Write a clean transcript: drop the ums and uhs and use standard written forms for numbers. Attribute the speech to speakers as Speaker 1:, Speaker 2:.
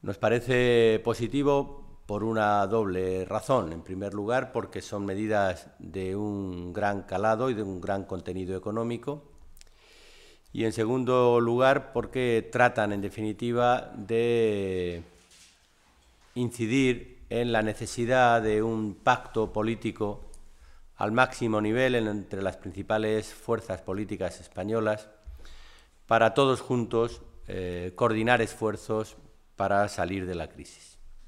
Speaker 1: Nos parece positivo por una doble razón. En primer lugar, porque son medidas de un gran calado y de un gran contenido económico. Y en segundo lugar, porque tratan, en definitiva, de incidir en la necesidad de un pacto político al máximo nivel entre las principales fuerzas políticas españolas para todos juntos coordinar esfuerzos para salir de la crisis.